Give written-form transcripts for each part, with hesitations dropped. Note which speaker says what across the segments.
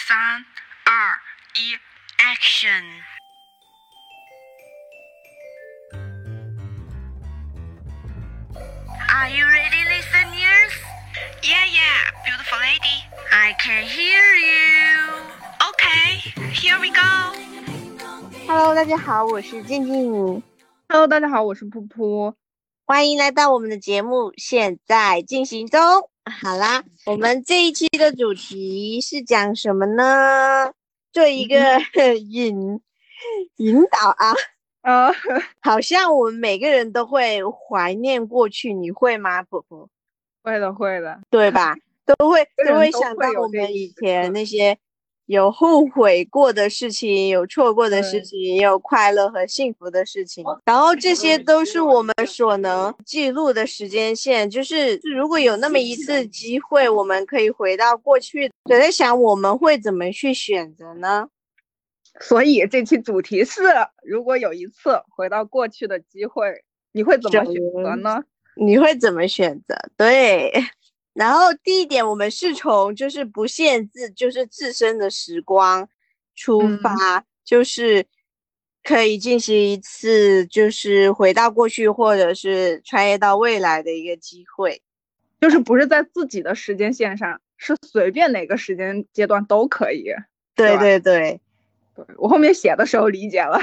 Speaker 1: 三、二、一 ，Action！ Are you ready, listeners? Yeah, yeah, beautiful lady. I can hear you. Okay, here we go.
Speaker 2: Hello， 大家好，我是静静。
Speaker 3: Hello， 大家好，我是噗噗。
Speaker 2: 欢迎来到我们的节目，现在进行中。好啦，我们这一期的主题是讲什么呢？做一个引导啊。好像我们每个人都会怀念过去，你会吗，噗噗？
Speaker 3: 会的，
Speaker 2: 对吧？都会想到我们以前那些有后悔过的事情，有错过的事情，也有快乐和幸福的事情，然后这些都是我们所能记录的时间线。就是如果有那么一次机会，我们可以回到过去，我在想我们会怎么去选择呢？
Speaker 3: 所以这期主题是，如果有一次回到过去的机会，你会怎么选择呢？
Speaker 2: 你会怎么选择？对。然后第一点，我们是从就是不限制，就是自身的时光出发，就是可以进行一次就是回到过去或者是穿越到未来的一个机会，
Speaker 3: 就是不是在自己的时间线上，是随便哪个时间阶段都可以。
Speaker 2: 对，
Speaker 3: 我后面写的时候理解了。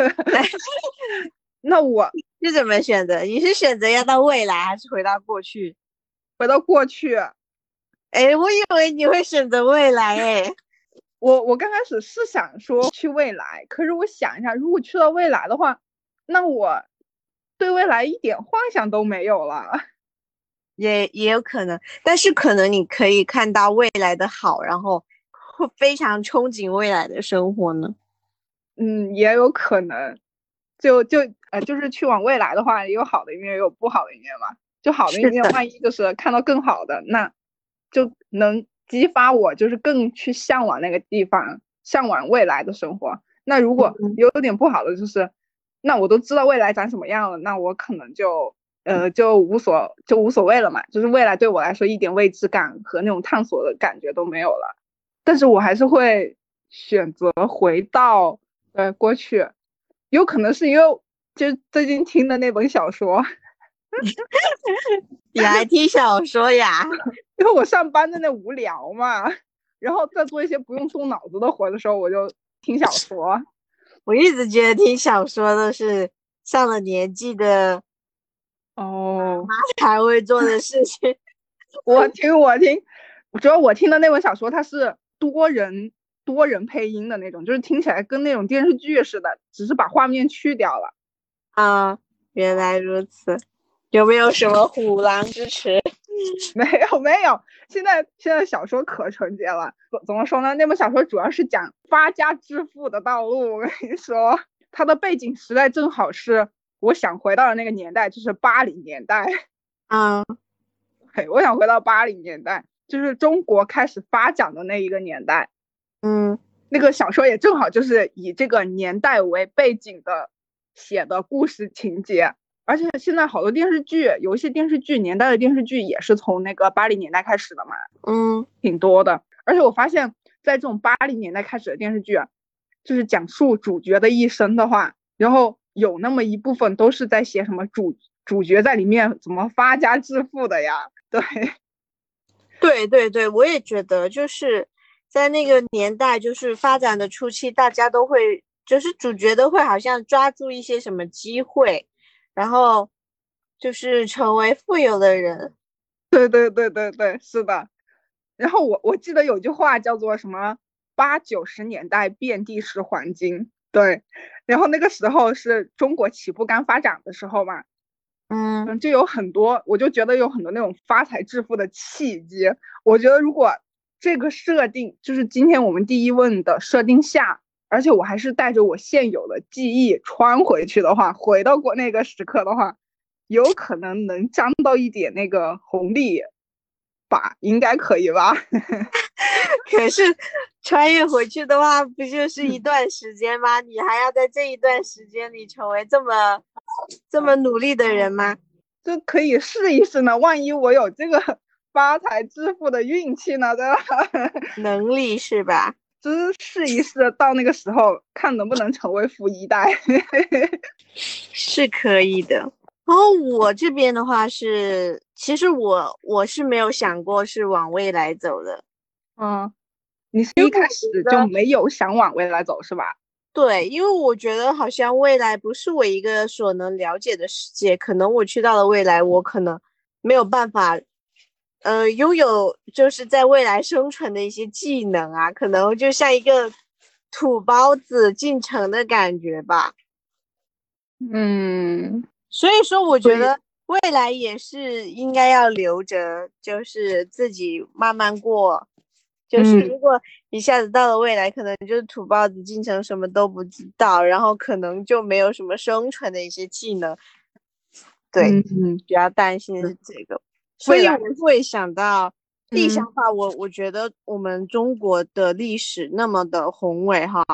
Speaker 3: 那我
Speaker 2: 是怎么选择？你是选择要到未来还是回到过去？
Speaker 3: 回到过去。
Speaker 2: 我以为你会选择未来。
Speaker 3: 我刚开始是想说去未来，可是我想一下，如果去到未来的话，那我对未来一点幻想都没有了。
Speaker 2: 也有可能，但是可能你可以看到未来的好，然后会非常憧憬未来的生活呢。
Speaker 3: 也有可能，就是去往未来的话，也有好的一面，也有不好的一面嘛。就好的一面，万一就是看到更好的，那就能激发我就是更去向往那个地方，向往未来的生活。那如果有点不好的，就是那我都知道未来长什么样了，那我可能就无所谓了嘛，就是未来对我来说一点未知感和那种探索的感觉都没有了。但是我还是会选择回到过去，有可能是因为就最近听的那本小说。
Speaker 2: 你还听小说呀？
Speaker 3: 因为我上班真的无聊嘛，然后在做一些不用动脑子的活的时候，我就听小说。
Speaker 2: 我一直觉得听小说都是上了年纪的妈才会做的事情。
Speaker 3: 我听，主要我听的那本小说它是多人配音的那种，就是听起来跟那种电视剧似的，只是把画面去掉了。
Speaker 2: 原来如此。有没有什么虎狼之词？
Speaker 3: 没有，现在小说可纯洁了。怎么说呢？那本小说主要是讲发家致富的道路。我跟你说，它的背景时代正好是我想回到的那个年代，就是80年代。我想回到80年代，就是中国开始发展的那一个年代。那个小说也正好就是以这个年代为背景的写的故事情节。而且现在好多电视剧，有一些电视剧年代的电视剧也是从那个80年代开始的嘛，挺多的。而且我发现在这种80年代开始的电视剧，就是讲述主角的一生的话，然后有那么一部分都是在写什么主角在里面怎么发家致富的呀。
Speaker 2: 对，我也觉得就是在那个年代，就是发展的初期，大家都会就是主角都会好像抓住一些什么机会，然后就是成为富有的人。
Speaker 3: 对，是的。然后我记得有句话叫做什么80、90年代遍地是黄金。对，然后那个时候是中国起步刚发展的时候嘛，就有很多，我就觉得有很多那种发财致富的契机。我觉得如果这个设定就是今天我们第一问的设定下，而且我还是带着我现有的记忆穿回去的话，回到过那个时刻的话，有可能能沾到一点那个红利吧，应该可以吧。
Speaker 2: 可是穿越回去的话，不就是一段时间吗？你还要在这一段时间里成为这么努力的人吗？
Speaker 3: 就可以试一试呢，万一我有这个发财致富的运气呢，对吧？
Speaker 2: 能力是吧？
Speaker 3: 就是试一试，到那个时候看能不能成为富一代。
Speaker 2: 是可以的。然后我这边的话是，其实我是没有想过是往未来走的。
Speaker 3: 你是一开始就没有想往未来走是吧？
Speaker 2: 对，因为我觉得好像未来不是我一个所能了解的世界，可能我去到了未来，我可能没有办法，拥有就是在未来生存的一些技能啊，可能就像一个土包子进城的感觉吧。所以说我觉得未来也是应该要留着，就是自己慢慢过。就是如果一下子到了未来，可能就是土包子进城，什么都不知道，然后可能就没有什么生存的一些技能。对，比较担心的是这个。所以我会想到第一想法，我觉得我们中国的历史那么的宏伟哈，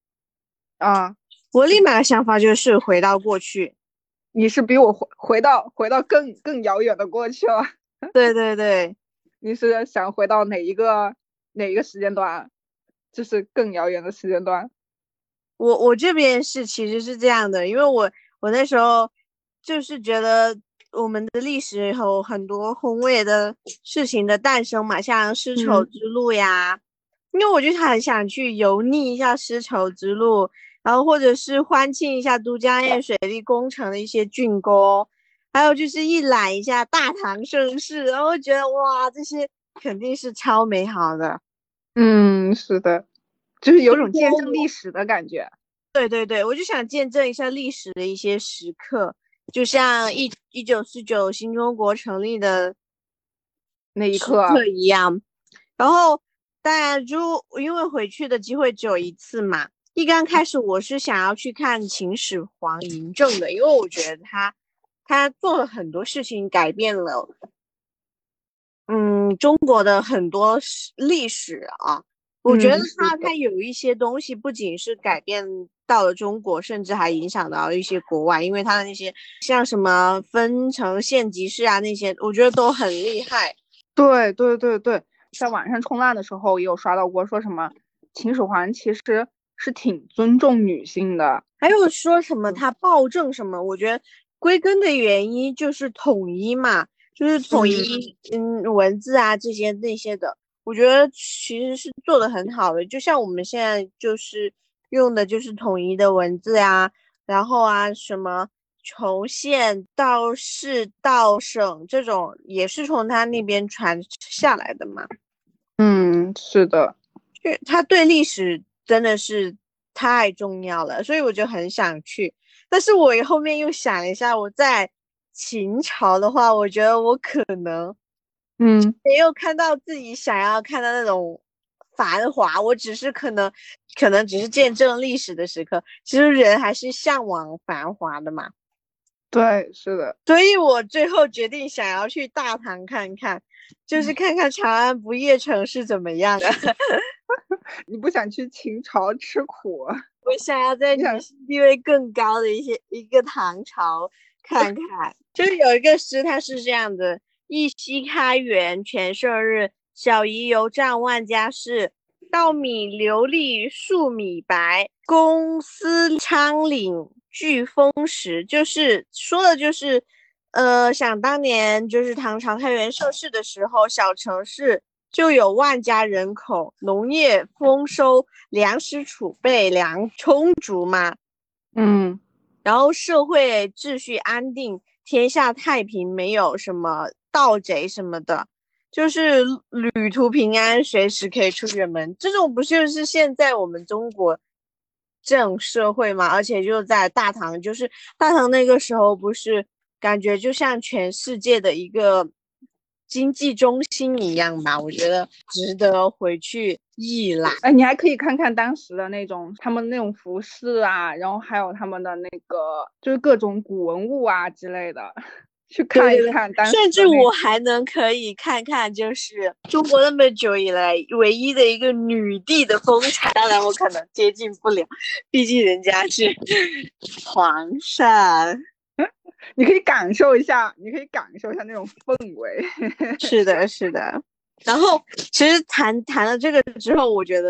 Speaker 2: 我立马的想法就是回到过去。
Speaker 3: 你是比我回到更遥远的过去了。
Speaker 2: 对对对，
Speaker 3: 你是想回到哪一个时间段？就是更遥远的时间段。
Speaker 2: 我这边其实是这样的，因为我那时候就是觉得我们的历史有很多宏伟的事情的诞生嘛，像丝绸之路呀，因为我就很想去游历一下丝绸之路，然后或者是欢庆一下都江堰水利工程的一些竣工，还有就是一览一下大唐盛世，然后觉得哇，这些肯定是超美好的。
Speaker 3: 是的，就是有种见证历史的感觉。
Speaker 2: 对对对，我就想见证一下历史的一些时刻，就像1949新中国成立的
Speaker 3: 那一刻
Speaker 2: 一样。然后当然就因为回去的机会只有一次嘛，一刚开始我是想要去看秦始皇嬴政的，因为我觉得他做了很多事情，改变了中国的很多历史啊。我觉得他有一些东西不仅是改变到了中国，甚至还影响到了一些国外，因为他的那些像什么分成县级市啊那些，我觉得都很厉害。
Speaker 3: 对对对对，在网上冲浪的时候也有刷到过，说什么秦始皇其实是挺尊重女性的，
Speaker 2: 还有说什么他暴政什么，我觉得归根的原因就是统一嘛，就是统一文字啊这些那些的。我觉得其实是做的很好的，就像我们现在就是用的就是统一的文字啊，然后啊什么从县到市到省这种也是从他那边传下来的嘛。
Speaker 3: 是的，
Speaker 2: 他对历史真的是太重要了，所以我就很想去。但是我后面又想一下，我在秦朝的话，我觉得我可能没有看到自己想要看的那种繁华，我只是可能只是见证历史的时刻。其实人还是向往繁华的嘛。
Speaker 3: 对，是的。
Speaker 2: 所以我最后决定想要去大唐看看，就是看看长安不夜城是怎么样的。
Speaker 3: 你不想去秦朝吃苦？
Speaker 2: 我想要在女性地位更高的一个唐朝看看。就是有一个诗，它是这样的：一夕开元全盛日，小夷犹占万家室。稻米流利粟米白，公司昌岭俱丰实。就是说的就是想当年就是唐朝开元盛世的时候，小城市就有万家人口，农业丰收，粮食储备充足嘛。然后社会秩序安定，天下太平，没有什么盗贼什么的，就是旅途平安，随时可以出远门。这种不就是现在我们中国这种社会嘛？而且就在大唐，就是大唐那个时候不是感觉就像全世界的一个经济中心一样吧，我觉得值得回去一览。
Speaker 3: 你还可以看看当时的那种他们那种服饰啊，然后还有他们的那个就是各种古文物啊之类的，去看一看。
Speaker 2: 甚至我还可以看看，就是中国那么久以来唯一的一个女帝的风采。当然我可能接近不了，毕竟人家是皇上。
Speaker 3: 你可以感受一下那种氛围。是
Speaker 2: 的。然后其实谈了这个之后，我觉得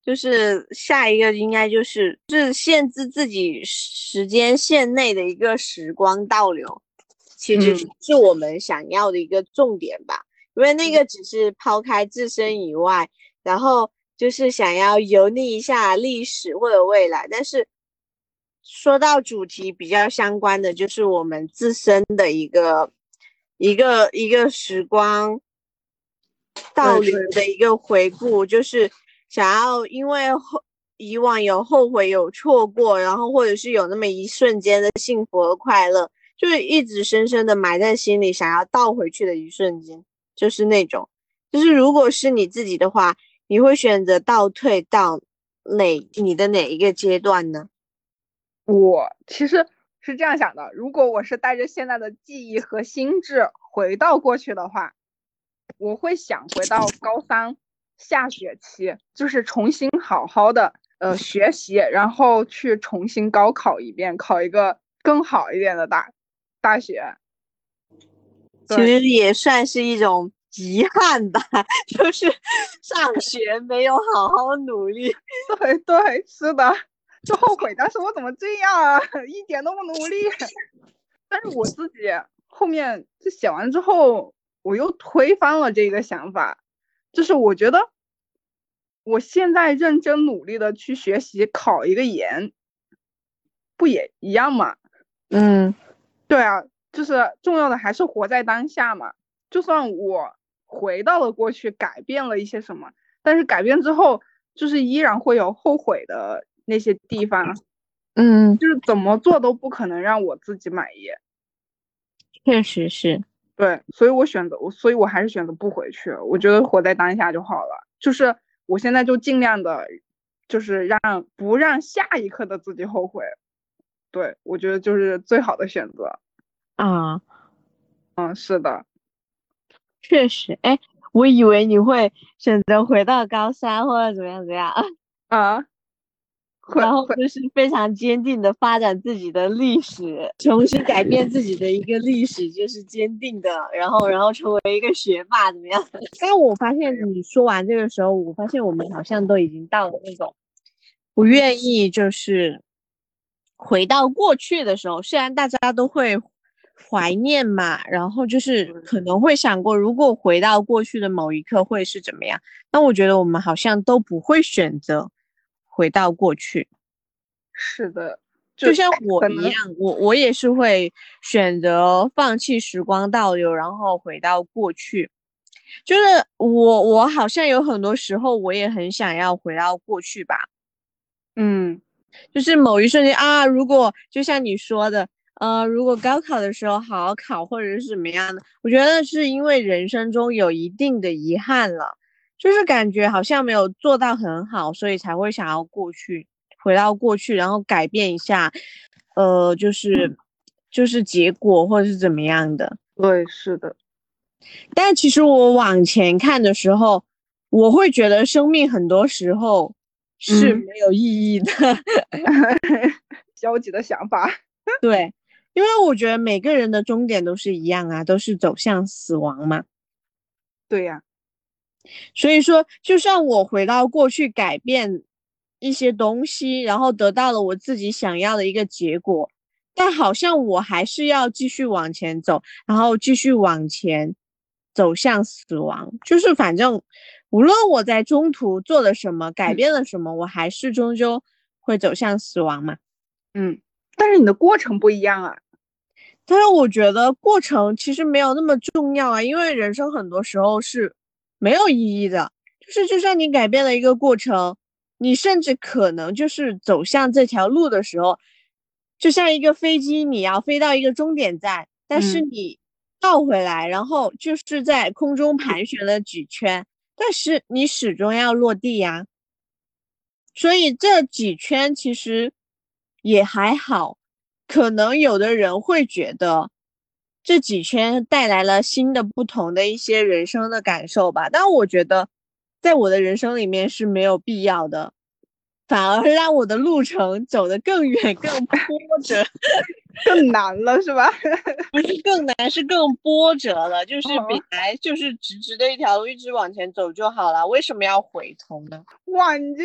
Speaker 2: 就是下一个应该就是限制自己时间线内的一个时光倒流，其实是我们想要的一个重点吧。因为那个只是抛开自身以外，然后就是想要游历一下历史或者未来，但是说到主题比较相关的，就是我们自身的一个时光倒流的一个回顾，就是想要因为以往有后悔有错过，然后或者是有那么一瞬间的幸福和快乐，就是一直深深的埋在心里，想要倒回去的一瞬间，就是那种，就是如果是你自己的话，你会选择倒退到你的哪一个阶段呢？
Speaker 3: 我其实是这样想的，如果我是带着现在的记忆和心智回到过去的话，我会想回到高三下学期，就是重新好好的学习，然后去重新高考一遍，考一个更好一点的大学。
Speaker 2: 其实也算是一种遗憾吧，就是上学没有好好努力。
Speaker 3: 对，是的，就后悔，但是我怎么这样啊，一点都不努力。但是我自己后面就写完之后，我又推翻了这个想法，就是我觉得我现在认真努力的去学习，考一个研，不也一样吗？对啊，就是重要的还是活在当下嘛。就算我回到了过去，改变了一些什么，但是改变之后，就是依然会有后悔的那些地方。就是怎么做都不可能让我自己满意。
Speaker 2: 确实是。
Speaker 3: 对，所以我还是选择不回去。我觉得活在当下就好了。就是我现在就尽量的，就是不让下一刻的自己后悔。对，我觉得就是最好的选择。是的，
Speaker 2: 确实。哎，我以为你会选择回到高三或者怎么样
Speaker 3: 啊，
Speaker 2: 然后就是非常坚定的发展自己的历史，重新改变自己的一个历史，就是坚定的，然后成为一个学霸怎么样？但我发现你说完这个时候，我发现我们好像都已经到了那种不愿意就是回到过去的时候，虽然大家都会怀念嘛，然后就是可能会想过，如果回到过去的某一刻会是怎么样，但我觉得我们好像都不会选择回到过去。
Speaker 3: 是的，
Speaker 2: 就像我一样，我也是会选择放弃时光倒流，然后回到过去。就是我好像有很多时候我也很想要回到过去吧。就是某一瞬间啊，如果就像你说的，如果高考的时候好好考，或者是怎么样的，我觉得是因为人生中有一定的遗憾了，就是感觉好像没有做到很好，所以才会想要回到过去，然后改变一下，就是结果或者是怎么样的。
Speaker 3: 对，是的。
Speaker 2: 但其实我往前看的时候，我会觉得生命很多时候是没有意义的。
Speaker 3: 消极的想法。
Speaker 2: 对，因为我觉得每个人的终点都是一样啊，都是走向死亡嘛。
Speaker 3: 对呀。
Speaker 2: 所以说就算我回到过去改变一些东西，然后得到了我自己想要的一个结果，但好像我还是要继续往前走，然后继续往前走向死亡。就是反正无论我在中途做了什么，改变了什么，我还是终究会走向死亡嘛。
Speaker 3: 但是你的过程不一样啊。
Speaker 2: 但是我觉得过程其实没有那么重要啊，因为人生很多时候是没有意义的。就算你改变了一个过程，你甚至可能就是走向这条路的时候，就像一个飞机，你要飞到一个终点站，但是你倒回来，然后就是在空中盘旋了几圈，但是你始终要落地呀。所以这几圈其实也还好，可能有的人会觉得这几圈带来了新的不同的一些人生的感受吧，但我觉得在我的人生里面是没有必要的，反而让我的路程走得更远更波折。
Speaker 3: 更难了是吧？
Speaker 2: 不是更难，是更波折了。就是本来就是直直的一条路，一直往前走就好了，为什么要回头呢？
Speaker 3: 哇，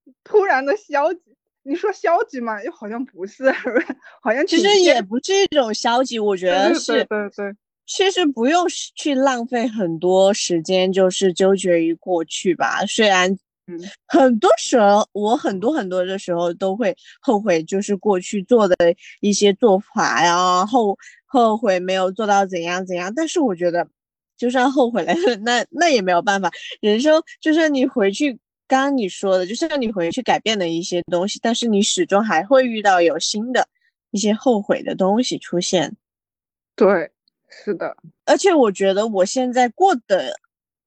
Speaker 3: 突然的消极。你说消极嘛，又好像不是，好像
Speaker 2: 其实也不是一种消极，我觉得是，
Speaker 3: 对，
Speaker 2: 其实不用去浪费很多时间，就是纠结于过去吧。虽然，很多时候我很多的时候都会后悔，就是过去做的一些做法呀，后悔没有做到怎样怎样。但是我觉得，就算后悔了，那也没有办法。人生就是你回去。刚刚你说的，就是让你回去改变的一些东西，但是你始终还会遇到有新的一些后悔的东西出现。
Speaker 3: 对，是的。
Speaker 2: 而且我觉得我现在过得，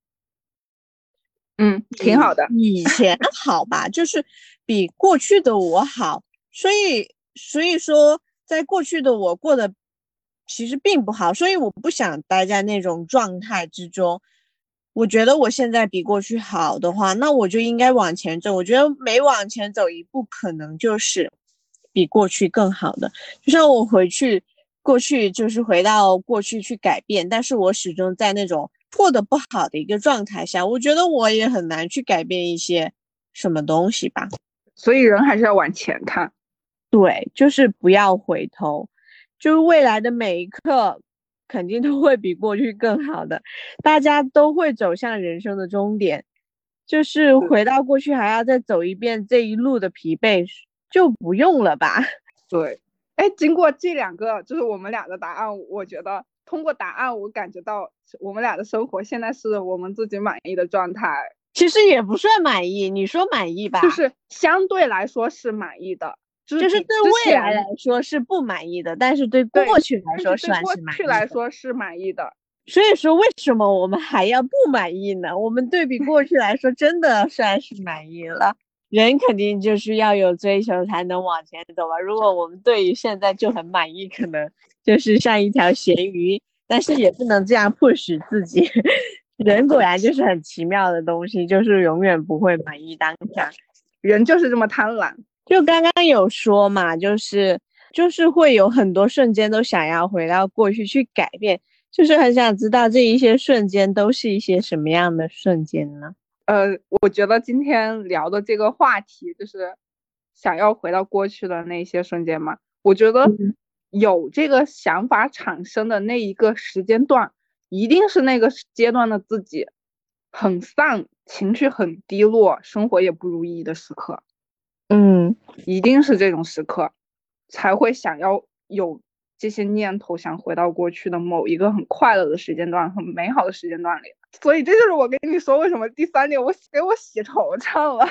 Speaker 3: 挺好的。
Speaker 2: 以前好吧，就是比过去的我好。所以说，在过去的我过得其实并不好，所以我不想待在那种状态之中。我觉得我现在比过去好的话，那我就应该往前走。我觉得每往前走一步，可能就是比过去更好的。就像我过去就是回到过去去改变，但是我始终在那种过得不好的一个状态下，我觉得我也很难去改变一些什么东西吧。
Speaker 3: 所以人还是要往前看。
Speaker 2: 对，就是不要回头，就是未来的每一刻肯定都会比过去更好的，大家都会走向人生的终点，就是回到过去还要再走一遍这一路的疲惫就不用了吧。
Speaker 3: 对，经过这两个就是我们俩的答案，我觉得通过答案我感觉到我们俩的生活现在是我们自己满意的状态。
Speaker 2: 其实也不算满意，你说满意吧，
Speaker 3: 就是相对来说是满意的，
Speaker 2: 就是对未来来说是不满意的，但是对过去来说算是满意的。
Speaker 3: 对过去来说是满意的。
Speaker 2: 所以说为什么我们还要不满意呢？我们对比过去来说真的算是满意了。人肯定就是要有追求才能往前走吧。如果我们对于现在就很满意，可能就是像一条咸鱼，但是也不能这样迫使自己。人果然就是很奇妙的东西，就是永远不会满意当下。
Speaker 3: 人就是这么贪婪。
Speaker 2: 就刚刚有说嘛，就是会有很多瞬间都想要回到过去去改变，就是很想知道这一些瞬间都是一些什么样的瞬间呢？
Speaker 3: 我觉得今天聊的这个话题就是想要回到过去的那些瞬间嘛。我觉得有这个想法产生的那一个时间段，一定是那个阶段的自己很丧，情绪很低落，生活也不如意的时刻。一定是这种时刻才会想要有这些念头，想回到过去的某一个很快乐的时间段，很美好的时间段里。所以这就是我跟你说为什么第三点给我写惆怅了。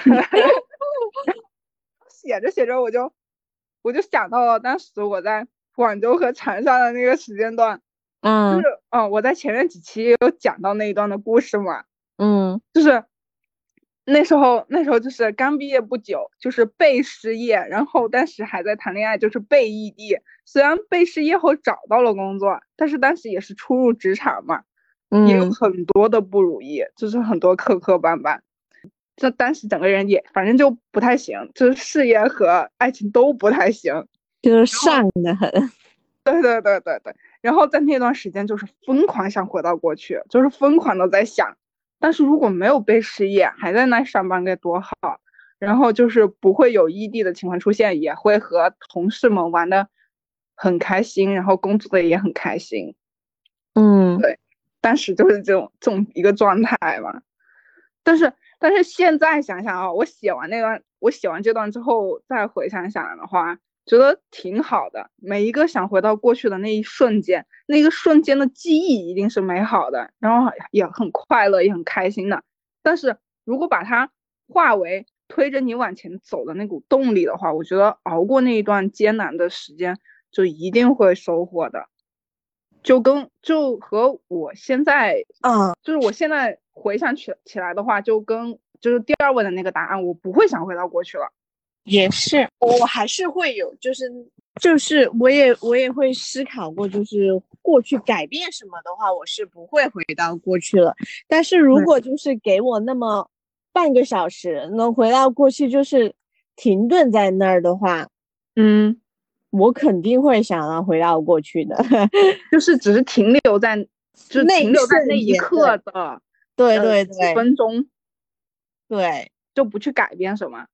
Speaker 3: 写着写着我就想到了当时我在广州和长沙的那个时间段。就是我在前面几期也有讲到那一段的故事嘛。就是那时候就是刚毕业不久，就是被失业，然后当时还在谈恋爱，就是被异地。虽然被失业后找到了工作，但是当时也是初入职场嘛，也有很多的不如意，就是很多磕磕绊绊。这当时整个人也反正就不太行，就是事业和爱情都不太行，
Speaker 2: 就是丧得很。
Speaker 3: 对。然后在那段时间就是疯狂想回到过去，就是疯狂的在想，但是如果没有被失业，还在那上班该多好。然后就是不会有异地的情况出现，也会和同事们玩的很开心，然后工作的也很开心。对，当时就是这种一个状态嘛。但是现在想想啊，我写完这段之后再回想想的话，觉得挺好的。每一个想回到过去的那一瞬间，那个瞬间的记忆一定是美好的，然后也很快乐，也很开心的。但是如果把它化为推着你往前走的那股动力的话，我觉得熬过那一段艰难的时间就一定会收获的。就和我现在就是我现在回想起来的话，就是第二问的那个答案，我不会想回到过去了。
Speaker 2: 也是，我还是会有，就是我也会思考过，就是过去改变什么的话，我是不会回到过去了。但是如果就是给我那么半个小时能回到过去，就是停顿在那儿的话，我肯定会想要回到过去的。
Speaker 3: 就是只是停留在那一刻的，
Speaker 2: 对
Speaker 3: 几分钟，
Speaker 2: 对，
Speaker 3: 就不去改变什么。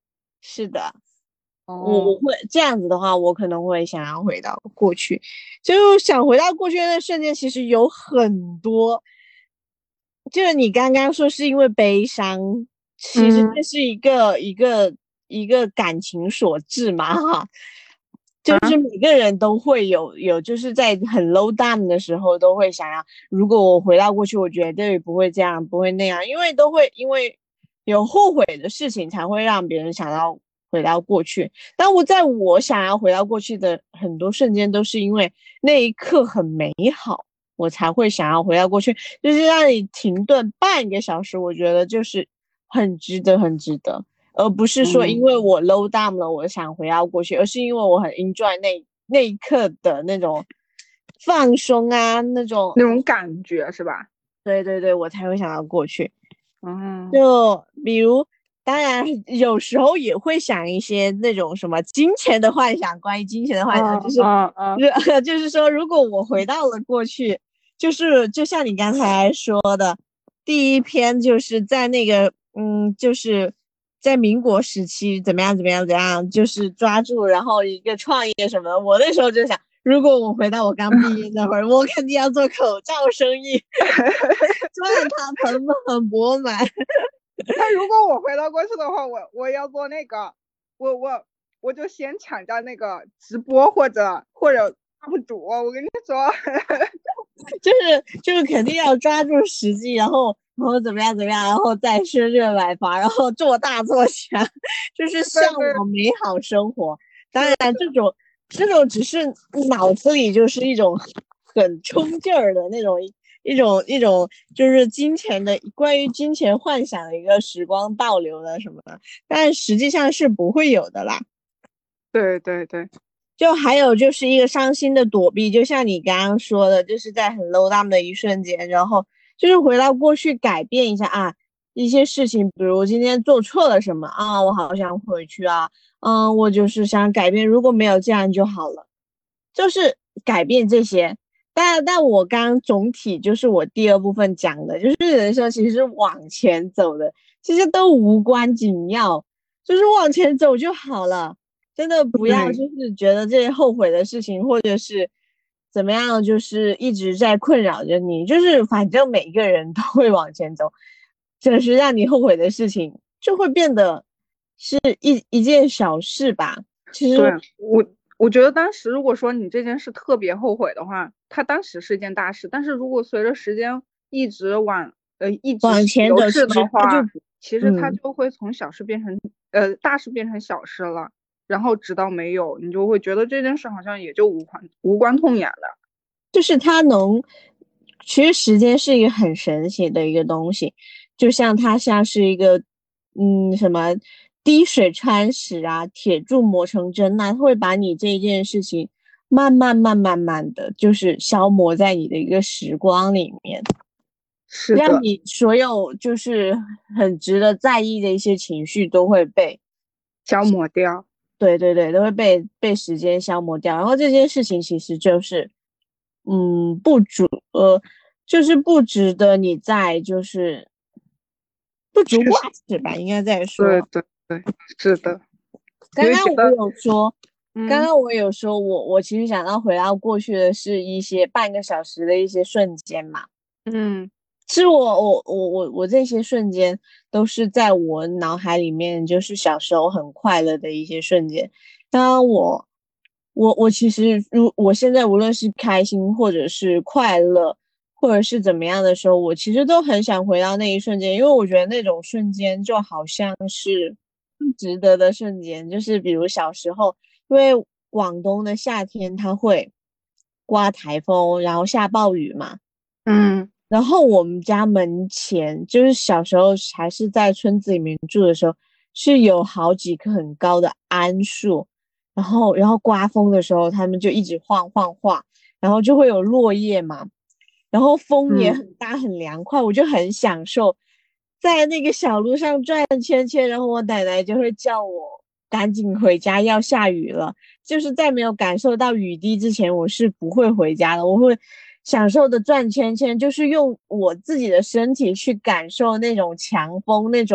Speaker 2: 是的。我
Speaker 3: 哦，
Speaker 2: 会这样子的话，我可能会想要回到过去，就想回到过去的那瞬间，其实有很多，就是你刚刚说是因为悲伤，其实
Speaker 3: 嗯
Speaker 2: 这是一个感情所致嘛，哈，就是每个人都会有，就是在很 low down 的时候，都会想要，如果我回到过去，我绝对不会这样，不会那样，因为都会因为有后悔的事情，才会让别人想要回到过去。但我想要回到过去的很多瞬间，都是因为那一刻很美好，我才会想要回到过去。就是让你停顿半个小时，我觉得就是很值得，很值得。而不是说因
Speaker 3: 嗯，
Speaker 2: 为我 low down 了，我想回到过去，而是因为我很 enjoy 那一刻的那种放松啊，那种
Speaker 3: 那种感觉是吧？
Speaker 2: 对对对，我才会想到过去。
Speaker 3: 嗯
Speaker 2: 就比如，当然有时候也会想一些那种什么金钱的幻想，关于金钱的幻想，
Speaker 3: 嗯嗯嗯
Speaker 2: 就是说，如果我回到了过去，就像你刚才说的，第一篇就是在那个就是在民国时期怎么样怎么样怎么样，就是抓住然后一个创业什么的。我那时候就想，如果我回到我刚毕业那会儿，我肯定要做口罩生意，赚它盆满钵满。
Speaker 3: 那如果我回到过去的话，我要做那个，我就先抢占那个直播或者 UP 主，我跟你说，
Speaker 2: 就是肯定要抓住时机，然后怎么样怎么样，然后再深热买房，然后做大做强，就是向
Speaker 3: 对对
Speaker 2: 往美好生活。当然，
Speaker 3: 是
Speaker 2: 这种只是脑子里就是一种很冲劲儿的那种一种就是金钱的关于金钱幻想的一个时光倒流的什么的，但实际上是不会有的啦。
Speaker 3: 对对对，
Speaker 2: 就还有就是一个伤心的躲避，就像你刚刚说的，就是在很 low down 的一瞬间，然后就是回到过去改变一下啊一些事情，比如今天做错了什么啊，我好想回去啊，我就是想改变，如果没有这样就好了，就是改变这些。但我刚总体就是我第二部分讲的，就是人生其实是往前走的，其实都无关紧要，就是往前走就好了。真的不要
Speaker 3: 对
Speaker 2: 就是觉得这些后悔的事情，或者是怎么样，就是一直在困扰着你，就是反正每个人都会往前走，就是让你后悔的事情就会变得是一件小事吧。其实，
Speaker 3: 对，我觉得当时如果说你这件事特别后悔的话，它当时是一件大事，但是如果随着时间一直
Speaker 2: 往前走，其
Speaker 3: 流逝
Speaker 2: 实它就
Speaker 3: 的话，其实它就会从小事变成大事变成小事了，然后直到没有，你就会觉得这件事好像也就无关痛痒了。
Speaker 2: 就是它能，其实时间是一个很神奇的一个东西，就像它像是一个，什么滴水穿石啊，铁柱磨成针呐、它会把你这一件事情慢慢的，就是消磨在你的一个时光里面，
Speaker 3: 是的，
Speaker 2: 让你所有就是很值得在意的一些情绪都会被，
Speaker 3: 消磨掉。
Speaker 2: 对对对，都会被时间消磨掉。然后这件事情其实就是，不足，就是不值得你在，就是不足挂
Speaker 3: 确实，
Speaker 2: 齿吧，应该在
Speaker 3: 对
Speaker 2: 说。
Speaker 3: 对对，是的，
Speaker 2: 刚刚我
Speaker 3: 因为觉得，
Speaker 2: 有说，刚
Speaker 3: 嗯
Speaker 2: 刚我有说我其实想到回到过去的是一些半个小时的一些瞬间嘛。
Speaker 3: 嗯
Speaker 2: 其实我这些瞬间都是在我脑海里面，就是小时候很快乐的一些瞬间。当然我其实我现在无论是开心或者是快乐，或者是怎么样的时候，我其实都很想回到那一瞬间，因为我觉得那种瞬间就好像是值得的瞬间，就是比如小时候，因为广东的夏天它会刮台风，然后下暴雨嘛。
Speaker 3: 嗯
Speaker 2: 然后我们家门前，就是小时候还是在村子里面住的时候，是有好几棵很高的桉树，然后刮风的时候，它们就一直晃晃晃，然后就会有落叶嘛，然后风也
Speaker 3: 嗯，
Speaker 2: 很大很凉快，我就很享受在那个小路上转圈圈，然后我奶奶就会叫我赶紧回家，要下雨了。就是在没有感受到雨滴之前，我是不会回家的。我会享受的转圈圈，就是用我自己的身体去感受那种强风、那种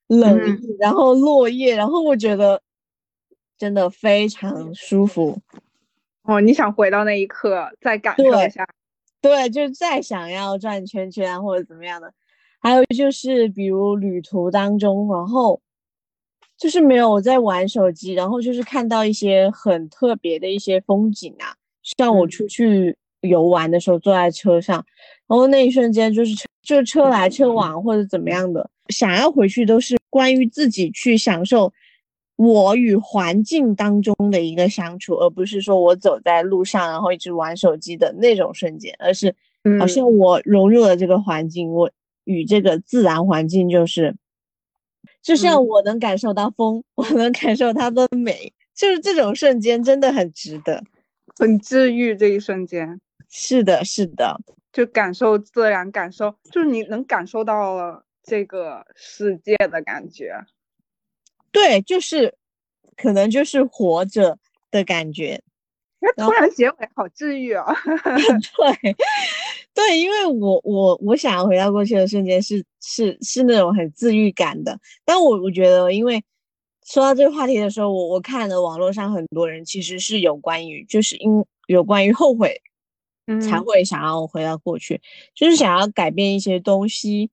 Speaker 2: 冷意，然后落叶，然后我觉得真的非常舒服。
Speaker 3: 哦，你想回到那一刻再感受一下。
Speaker 2: 对，就是再想要转圈圈啊或者怎么样的。还有就是比如旅途当中，然后就是没有在玩手机，然后就是看到一些很特别的一些风景啊，像我出去游玩的时候坐在车上，然后那一瞬间就车来车往或者怎么样的，想要回去都是关于自己去享受我与环境当中的一个相处，而不是说我走在路上然后一直玩手机的那种瞬间，而是好像我融入了这个环境，我与这个自然环境就像我能感受到风，我能感受它的美，就是这种瞬间真的很值得，
Speaker 3: 很治愈。这一瞬间
Speaker 2: 是的是的，
Speaker 3: 就感受自然，感受就是你能感受到了这个世界的感觉。
Speaker 2: 对，就是可能就是活着的感觉。
Speaker 3: 突然结尾好治愈啊！
Speaker 2: 对对，因为我想要回到过去的瞬间是那种很治愈感的，但我觉得，因为说到这个话题的时候，我看了网络上很多人其实是有关于有关于后悔才会想要回到过去，就是想要改变一些东西，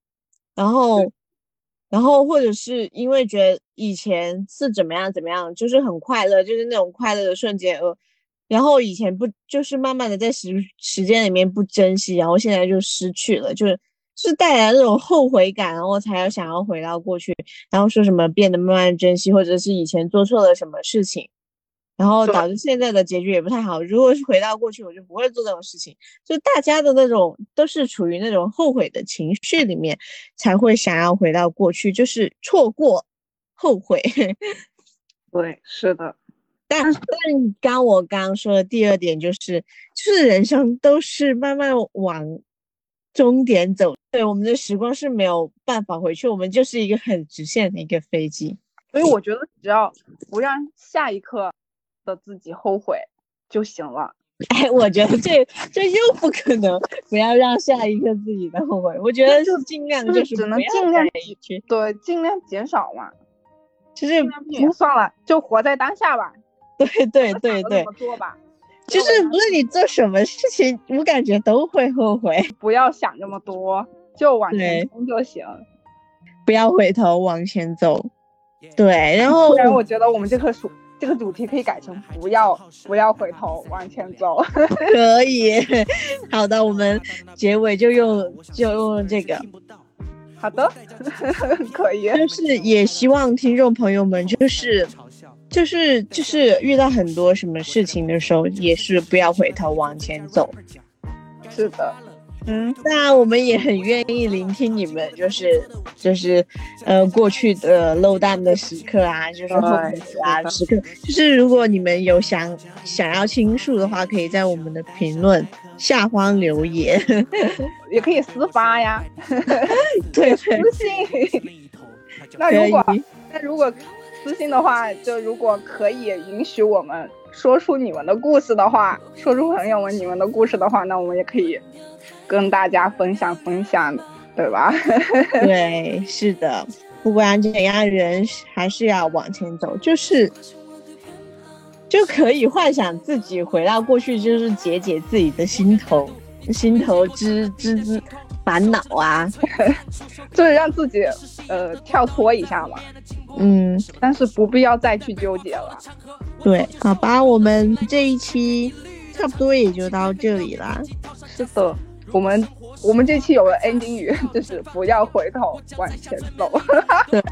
Speaker 2: 然后或者是因为觉得以前是怎么样怎么样，就是很快乐，就是那种快乐的瞬间，然后以前不就是慢慢的在时间里面不珍惜，然后现在就失去了，就是带来那种后悔感，然后才要想要回到过去，然后说什么变得慢慢珍惜，或者是以前做错了什么事情，然后导致现在的结局也不太好。如果是回到过去，我就不会做这种事情。就大家的那种都是处于那种后悔的情绪里面，才会想要回到过去，就是错过后悔。
Speaker 3: 对，是的。
Speaker 2: 但我刚刚说的第二点就是人生都是慢慢往终点走，对，我们的时光是没有办法回去，我们就是一个很直线的一个飞机。
Speaker 3: 所以我觉得只要不让下一刻的自己后悔就行了。
Speaker 2: 哎，我觉得这又不可能，不要让下一刻自己的后悔。我觉得就尽量就是
Speaker 3: 只能尽量对，尽量减少嘛。
Speaker 2: 就是
Speaker 3: 算了，就活在当下吧。
Speaker 2: 对，
Speaker 3: 做吧。
Speaker 2: 就是不论你做什么事情，我感觉都会后悔。
Speaker 3: 不要想这么多，就往前冲就行，
Speaker 2: 不要回头往前走。对，然后
Speaker 3: 不然我觉得我们这个主题可以改成不要回头往前走。
Speaker 2: 可以，好的，我们结尾就用这个。
Speaker 3: 好的，可以。
Speaker 2: 就是也希望听众朋友们就是遇到很多什么事情的时候，也是不要回头往前走。
Speaker 3: 是的。
Speaker 2: 那我们也很愿意聆听你们，就是过去的漏蛋的时刻啊，就是后悔啊时刻，就是如果你们有想要倾诉的话，可以在我们的评论下方留言，
Speaker 3: 也可以私发呀。
Speaker 2: 对，
Speaker 3: 私信。那如果私信的话，就如果可以允许我们说出你们的故事的话，说出朋友们你们的故事的话，那我们也可以跟大家分享，对吧？
Speaker 2: 对，是的，不管怎样，人还是要往前走，就可以幻想自己回到过去，就是解自己的心头之烦恼啊，
Speaker 3: 就是让自己跳脱一下嘛。但是不必要再去纠结了。
Speaker 2: 对，好吧，我们这一期差不多也就到这里啦。
Speaker 3: 是的，我们这期有了 ending 语，就是不要回头往前走。
Speaker 2: 对。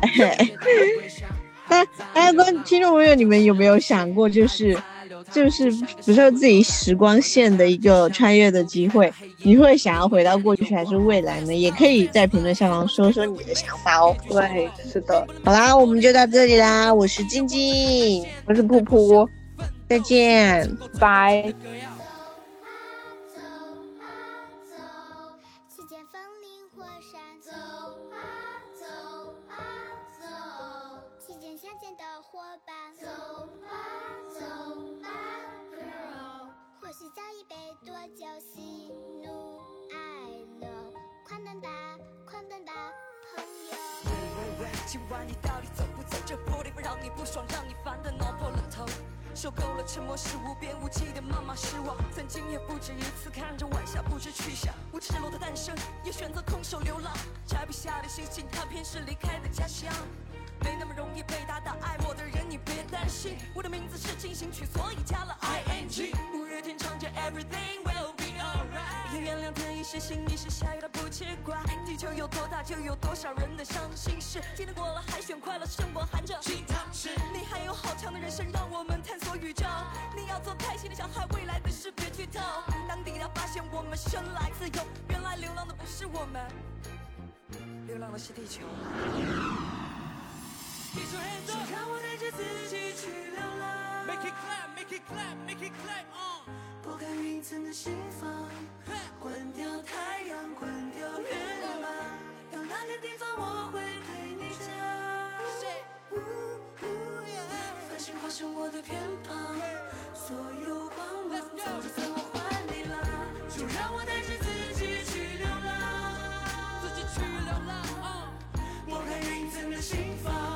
Speaker 2: 听众朋友，你们有没有想过，就是不是自己时光线的一个穿越的机会，你会想要回到过去还是未来呢？也可以在评论下方说说你的想法哦。
Speaker 3: 对，是的。
Speaker 2: 好啦，我们就到这里啦。我是静静，
Speaker 3: 我是噗噗，
Speaker 2: 再见，
Speaker 3: 拜。
Speaker 4: 或许早已被多久喜怒哀乐狂奔吧，朋友。
Speaker 5: 今晚你到底走不走？这玻璃让你不爽，让你烦得挠破了头。受够了沉默是无边无际的谩骂失望，曾经也不止一次看着晚霞不知去向，我赤裸的诞生，也选择空手流浪，摘不下的星星，它偏是离开的家乡。没那么容易被打倒，爱我的人你别担心，我的名字是进行曲，所以加了 ing。五月天唱着 Everything will be alright， 也原谅天意是心，你是下雨了不奇怪。地球有多大，就有多少人的伤心事。今天过了，海选快乐，胜过含着金汤匙。你还有好长的人生，让我们探索宇宙。你要做开心的小孩，未来的事别剧透。当地他发现我们生来自由，原来流浪的不是我们，流浪的是地球。就让我带着自己去流浪
Speaker 6: Make it clap, make it clap, make it clap,
Speaker 5: 拨开云层的心房，关掉太阳，关掉月亮吧，到那个地方我会对你讲。繁星划成我的偏旁，所有光芒早就在我怀里了。就让我带着自己去流浪，
Speaker 6: 自己去流浪，
Speaker 5: 拨开云层的心房。